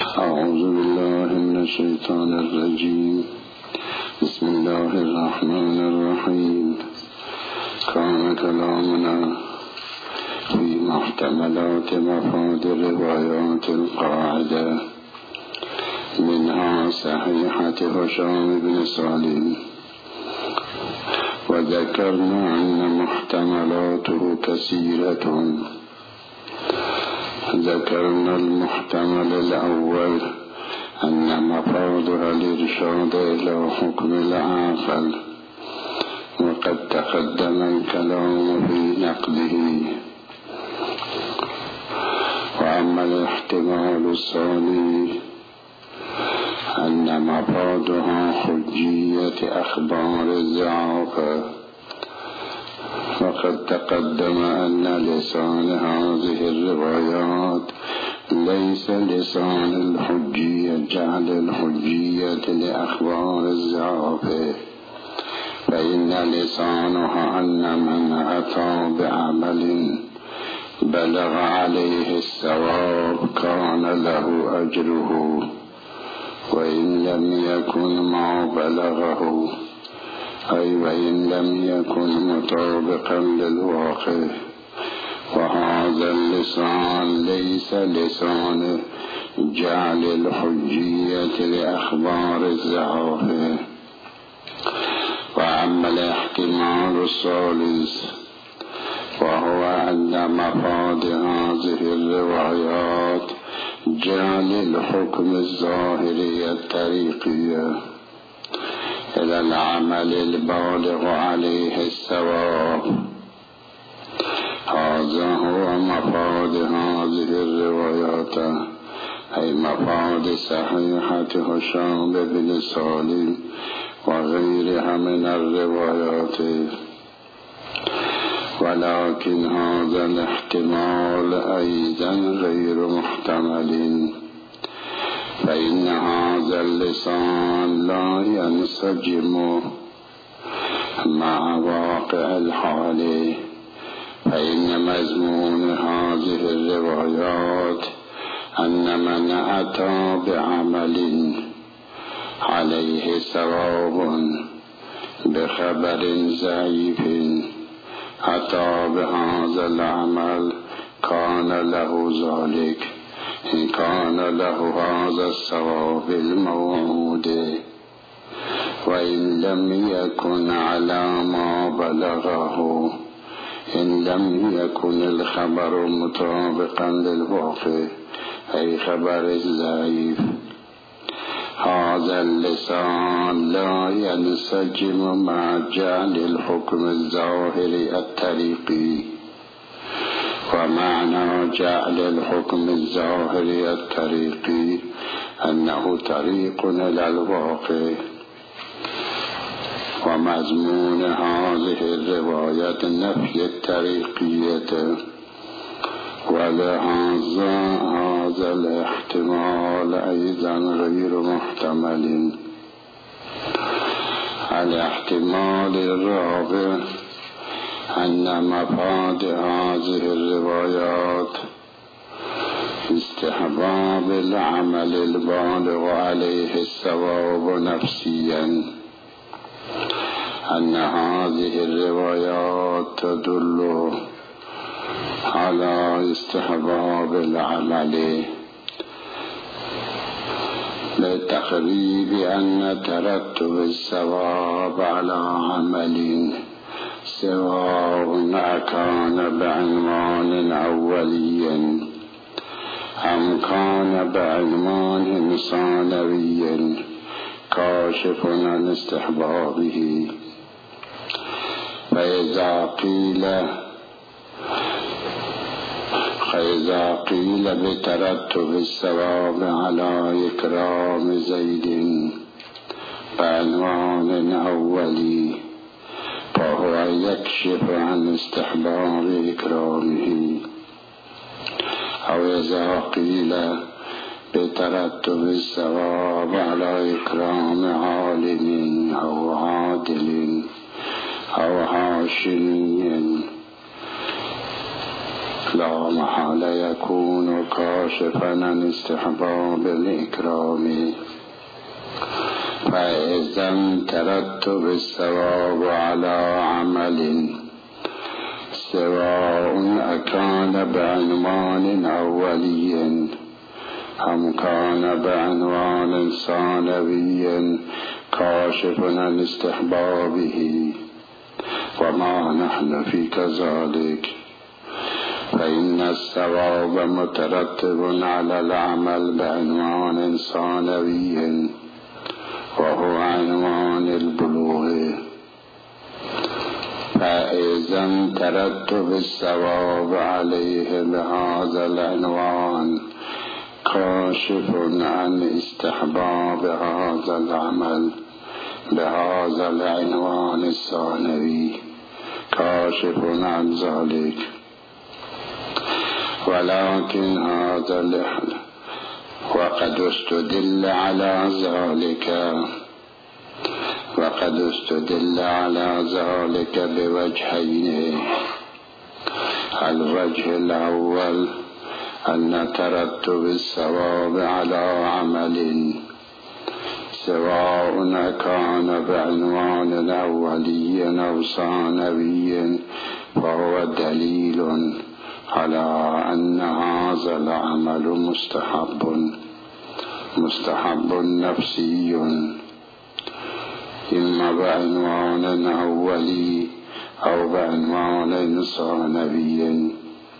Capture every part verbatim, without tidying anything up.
أعوذ بالله من الشيطان الرجيم. بسم الله الرحمن الرحيم. كان كلامنا في محتملات مفاد روايات القاعدة منها صحيحة هشام بن سالم، وذكرنا أن محتملاته كثيرة. ذكرنا المحتمل الأول أن مفادها الإرشاد إلى حكم العاقل، وقد تقدم الكلام في نقده. وأما الاحتمال الثاني أن مفادها حجية أخبار الزعافة، وقد تقدم أن لسان هذه الروايات ليس لسان الحجية، جعل الحجية لأخبار الزعافة، فإن لسانها أن من أتى بعمل بلغ عليه الثواب كان له أجره، وإن لم يكن ما بلغه، أي وإن لم يكن مطابقا للواقع. وهذا اللسان ليس لسان جعل الحجية لأخبار الزعافة. وأما الاحتمال الثالث وهو أن مفاد هذه الروايات جعل الحكم الظاهري الطريقية إلى العمل البالغ عليه الثواب. هذا هو مفاد هذه الروايات، أي مفاد صحيحة هشام بن سالم وغيرها من الروايات. ولكن هذا الاحتمال أيضا غير محتمل، فإن هذا اللسان لا ينسجم مع واقع الحال، فإن مضمون هذه الروايات أن من أتى بعمل عليه ثواب بخبر ضعيف أتى بهذا العمل كان له ذلك إن كان له هذا الثواب الموعود، وإن لم يكن على ما بلغه، إن لم يكن الخبر مطابقا للواقع، أي خبر ضعيف. هذا اللسان لا ينسجم مع جعل الحكم الظاهري الطريقي. ومعنى جعل الحكم الظاهري الطريقي أنه طريق إلى الواقع. ومضمون هذه الرواية نفي الطريقية، ولهذا هذا الاحتمال أيضا غير محتمل. الاحتمال الرابع أن مفاد هذه الروايات استحباب العمل البالغ عليه الثواب نفسيا، أن هذه الروايات تدل على استحباب العمل لتقريب أن ترتب الثواب على عمل سواء كان بعنوان أولي أم كان بعنوان ثانوي كاشف عن استحبابه. فإذا قيل فإذا قيل بترتب الثواب على إكرام زيد بعنوان أولي فهو يكشف عن استحباب إكرامه. أو إذا قيل بترتب الثواب على إكرام عالم أو عادل أو هاشمي لا محال يكون كاشفا عن استحباب الإكرام. فإذا ترتب الثواب على عمل سواء أكان بعنوان أولي أم كان بعنوان ثانوي كاشف عن استحبابه، وما نحن في كذلك، فإن الثواب مترتب على العمل بعنوان ثانوي وهو عنوان البلوغ. فإذا ترتب الثواب عليه بهذا العنوان كاشف عن استحباب هذا العمل بهذا العنوان الثانوي كاشف عن ذلك. ولكن هذا الحل وقد استدل على ذلك وقد استدل على ذلك بوجهين. الوجه الأول أن ترتب الثواب على عمل سواء كان بعنوان أولي أو ثانوي فهو دليل على أن هذا العمل مستحب مستحب نفسي إما بعنوان أولي أو بعنوان ثانوي.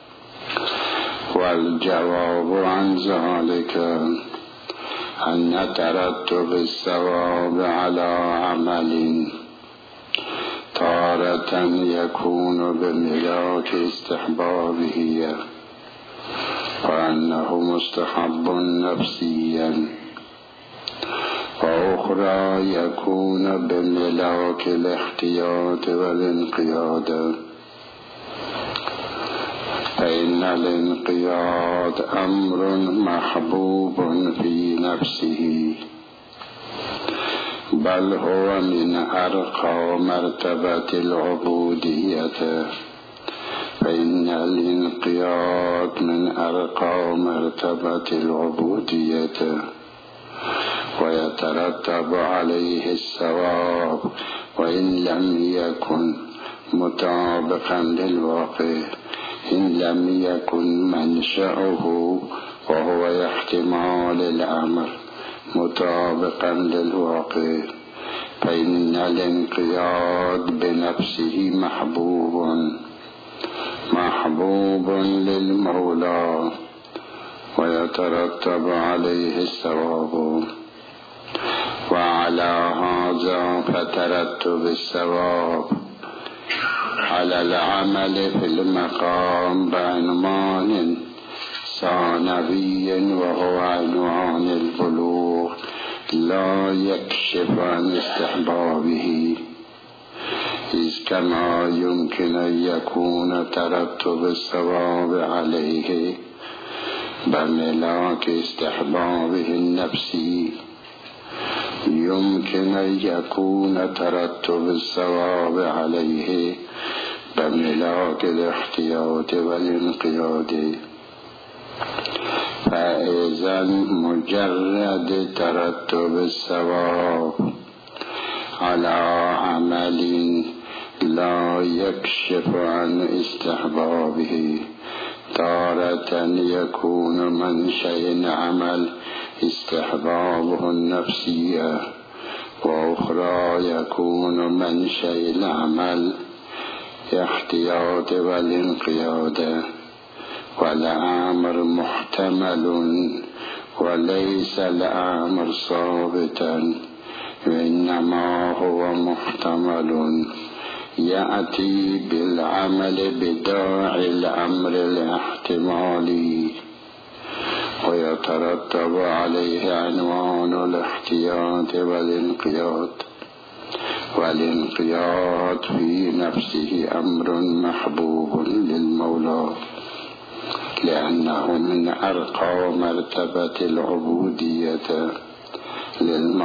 والجواب عن ذلك أن ترتب الثواب على عمل تارة يكون بملاك استحبابه وأنه مستحب نفسيا، وأخرى يكون بملاك الاحتياط والانقياد. فإن الانقياد أمر محبوب في نفسه، بل هو من أرقى مرتبة العبودية. فإن الانقياد من أرقى مرتبة العبودية ويترتب عليه الثواب وإن لم يكن مطابقا للواقع، إن لم يكن منشأه وهو احتمال الأمر مطابقا للواقع. فإن الانقياد بنفسه محبوب محبوب للمولى ويترتب عليه الثواب. وعلى هذا فترتب الثواب على العمل في المقام بعنوان ثانوي وهو عنوان البلوغ لا يكشف عن استحبابه، إذ كما يمكن أن يكون ترتب الثواب عليه بملاك استحبابه النفسي، يمكن أن يكون ترتب الثواب عليه بملاك الاحتياط والانقياد. فإذا مجرد ترتب الثواب على عمل لا يكشف عن استحبابه تارة يكون منشأ العمل استحبابه النفسية، وأخرى يكون منشأ العمل احتياط والانقياد. والأمر محتمل وليس الأمر ثابتا، وإنما هو محتمل يأتي بالعمل بداعي الأمر الاحتمالي ويترتب عليه عنوان الاحتياط والانقياد. والانقياد في نفسه أمر محبوب للمولى لأنه من أرقى مرتبة العبودية للمولى.